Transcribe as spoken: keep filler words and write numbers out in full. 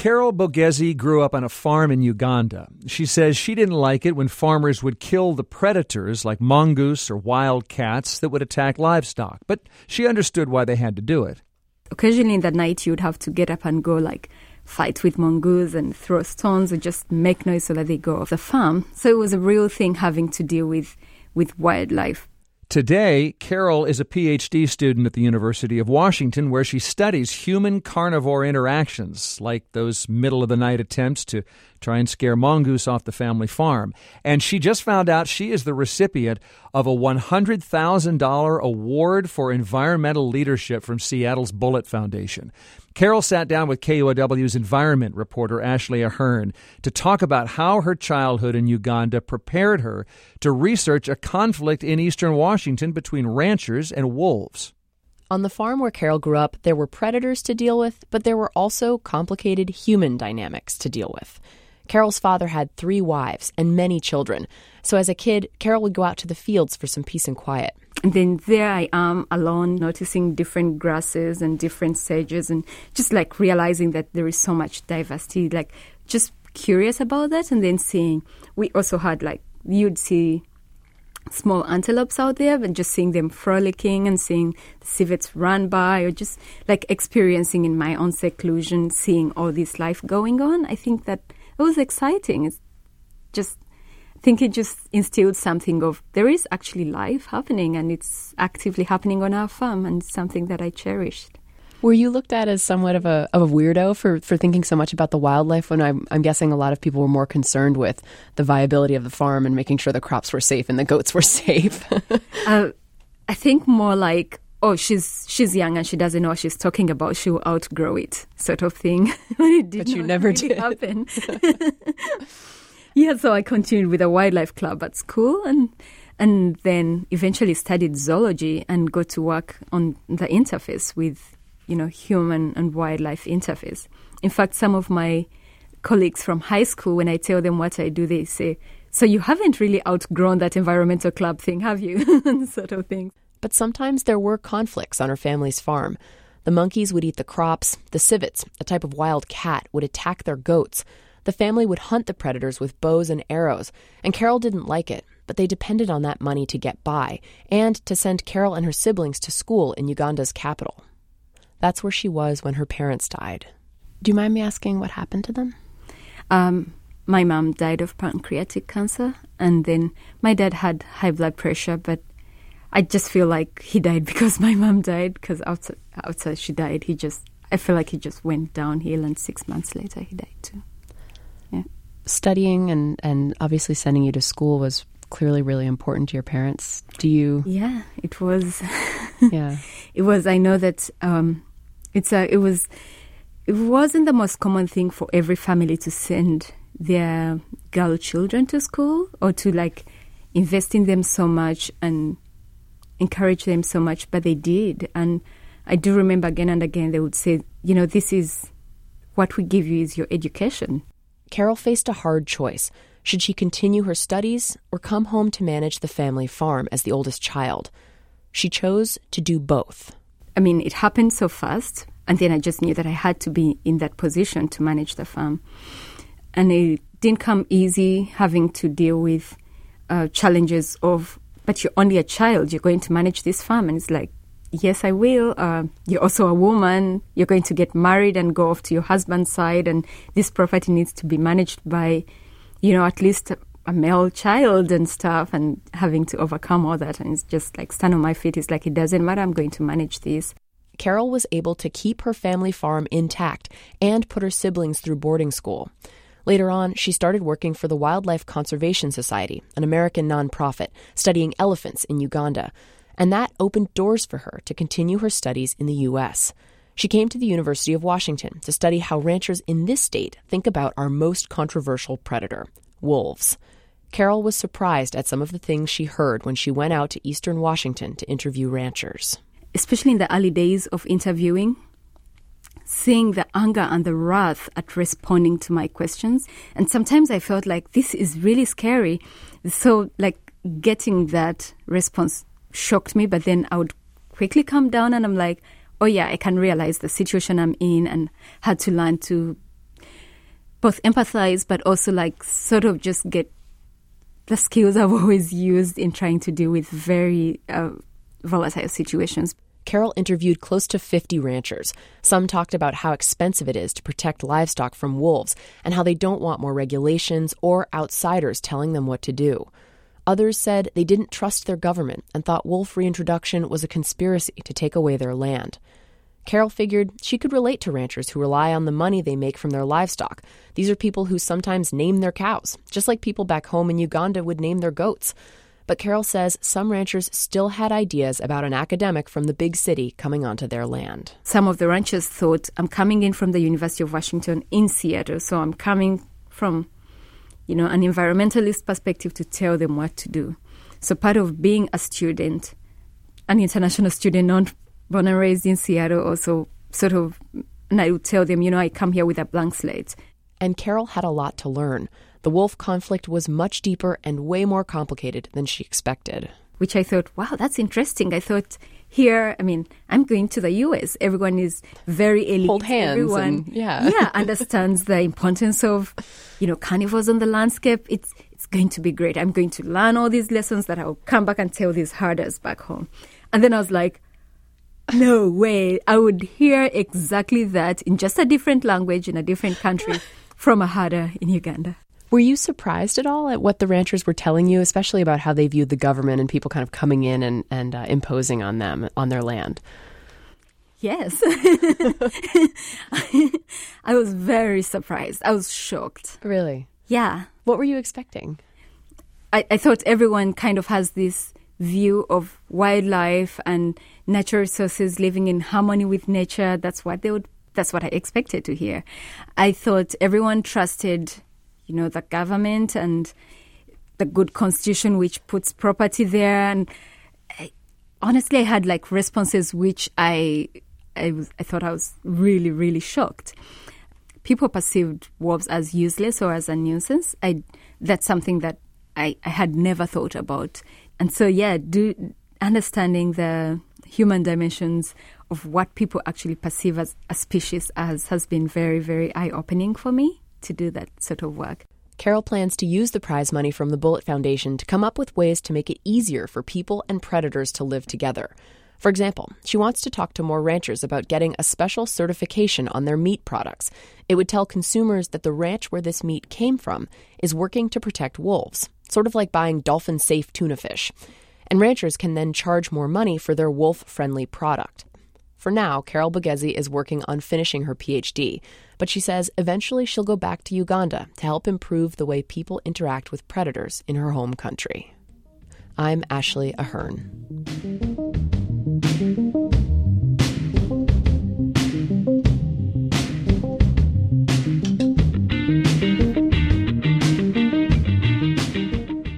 Carol Bogezi grew up on a farm in Uganda. She says she didn't like it when farmers would kill the predators like mongoose or wild cats that would attack livestock, but she understood why they had to do it. Occasionally in the night you'd have to get up and go like fight with mongoose and throw stones or just make noise so that they go off the farm. So it was a real thing having to deal with, with wildlife. Today, Carol is a P H D student at the University of Washington where she studies human-carnivore interactions, like those middle-of-the-night attempts to try and scare mongoose off the family farm. And she just found out she is the recipient of a one hundred thousand dollars award for environmental leadership from Seattle's Bullitt Foundation. Carol sat down with K U O W's environment reporter Ashley Ahern to talk about how her childhood in Uganda prepared her to research a conflict in eastern Washington between ranchers and wolves. On the farm where Carol grew up, there were predators to deal with, but there were also complicated human dynamics to deal with. Carol's father had three wives and many children. So as a kid, Carol would go out to the fields for some peace and quiet. And then there I am alone, noticing different grasses and different sages and just like realizing that there is so much diversity, like just curious about that. And then seeing, we also had like, you'd see small antelopes out there and just seeing them frolicking and seeing the civets run by or just like experiencing in my own seclusion, seeing all this life going on. I think that it was exciting. It's just, I think it just instilled something of there is actually life happening and it's actively happening on our farm, and it's something that I cherished. Were you looked at as somewhat of a of a weirdo for, for thinking so much about the wildlife when I'm, I'm guessing a lot of people were more concerned with the viability of the farm and making sure the crops were safe and the goats were safe? uh, I think more like, oh, she's she's young and she doesn't know what she's talking about. She will outgrow it, sort of thing. It did but you not never really did. happen. Yeah, so I continued with a wildlife club at school and and then eventually studied zoology and got to work on the interface with, you know, human and wildlife interface. In fact, some of my colleagues from high school, when I tell them what I do, they say, so you haven't really outgrown that environmental club thing, have you? Sort of thing. But sometimes there were conflicts on her family's farm. The monkeys would eat the crops. The civets, a type of wild cat, would attack their goats. The family would hunt the predators with bows and arrows, and Carol didn't like it, but they depended on that money to get by and to send Carol and her siblings to school in Uganda's capital. That's where she was when her parents died. Do you mind me asking what happened to them? Um, my mom died of pancreatic cancer, and then my dad had high blood pressure, but I just feel like he died because my mom died, because after, after she died, he just, I feel like he just went downhill, and six months later he died too. Yeah. Studying and, and obviously sending you to school was clearly really important to your parents. Do you? Yeah, it was. Yeah. It was. I know that um, it's a, it was, it wasn't the most common thing for every family to send their girl children to school or to like invest in them so much and encourage them so much, but they did. And I do remember again and again they would say, you know, this is what we give you is your education. Carol faced a hard choice. Should she continue her studies or come home to manage the family farm as the oldest child? She chose to do both. I mean, it happened so fast, and then I just knew that I had to be in that position to manage the farm. And it didn't come easy having to deal with uh, challenges of, but you're only a child, you're going to manage this farm. And it's like, yes, I will. Uh, you're also a woman. You're going to get married and go off to your husband's side. And this property needs to be managed by, you know, at least a, a male child and stuff, and having to overcome all that. And it's just like stand on my feet. It's like, it doesn't matter. I'm going to manage this. Carol was able to keep her family farm intact and put her siblings through boarding school. Later on, she started working for the Wildlife Conservation Society, an American nonprofit, studying elephants in Uganda. And that opened doors for her to continue her studies in the U S. She came to the University of Washington to study how ranchers in this state think about our most controversial predator, wolves. Carol was surprised at some of the things she heard when she went out to eastern Washington to interview ranchers. Especially in the early days of interviewing, seeing the anger and the wrath at responding to my questions. And sometimes I felt like this is really scary. So like getting that response shocked me, but then I would quickly calm down and I'm like, oh yeah, I can realize the situation I'm in, and had to learn to both empathize, but also like sort of just get the skills I've always used in trying to deal with very uh, volatile situations. Carol interviewed close to fifty ranchers. Some talked about how expensive it is to protect livestock from wolves and how they don't want more regulations or outsiders telling them what to do. Others said they didn't trust their government and thought wolf reintroduction was a conspiracy to take away their land. Carol figured she could relate to ranchers who rely on the money they make from their livestock. These are people who sometimes name their cows, just like people back home in Uganda would name their goats. But Carol says some ranchers still had ideas about an academic from the big city coming onto their land. Some of the ranchers thought, I'm coming in from the University of Washington in Seattle, so I'm coming from, you know, an environmentalist perspective to tell them what to do. So part of being a student, an international student, not born and raised in Seattle, also sort of, and I would tell them, you know, I come here with a blank slate. And Carol had a lot to learn. The wolf conflict was much deeper and way more complicated than she expected. Which I thought, wow, that's interesting. I thought here, I mean, I'm going to the U S. Everyone is very elite. Hold hands. Everyone, and, yeah. yeah, understands the importance of, you know, carnivores on the landscape. It's it's going to be great. I'm going to learn all these lessons that I'll come back and tell these herders back home. And then I was like, no way. I would hear exactly that in just a different language in a different country from a herder in Uganda. Were you surprised at all at what the ranchers were telling you, especially about how they viewed the government and people kind of coming in and, and uh, imposing on them, on their land? Yes. I was very surprised. I was shocked. Really? Yeah. What were you expecting? I, I thought everyone kind of has this view of wildlife and natural resources living in harmony with nature. That's what they would. That's what I expected to hear. I thought everyone trusted, you know, the government and the good constitution which puts property there. And I, honestly, I had like responses which I, I, was, I thought I was really, really shocked. People perceived wolves as useless or as a nuisance. I, that's something that I, I had never thought about. And so, yeah, do understanding the human dimensions of what people actually perceive as a species as has been very, very eye-opening for me to do that sort of work. Carol plans to use the prize money from the Bullitt Foundation to come up with ways to make it easier for people and predators to live together. For example, she wants to talk to more ranchers about getting a special certification on their meat products. It would tell consumers that the ranch where this meat came from is working to protect wolves, sort of like buying dolphin-safe tuna fish. And ranchers can then charge more money for their wolf-friendly product. For now, Carol Bugezi is working on finishing her P H D, but she says eventually she'll go back to Uganda to help improve the way people interact with predators in her home country. I'm Ashley Ahern.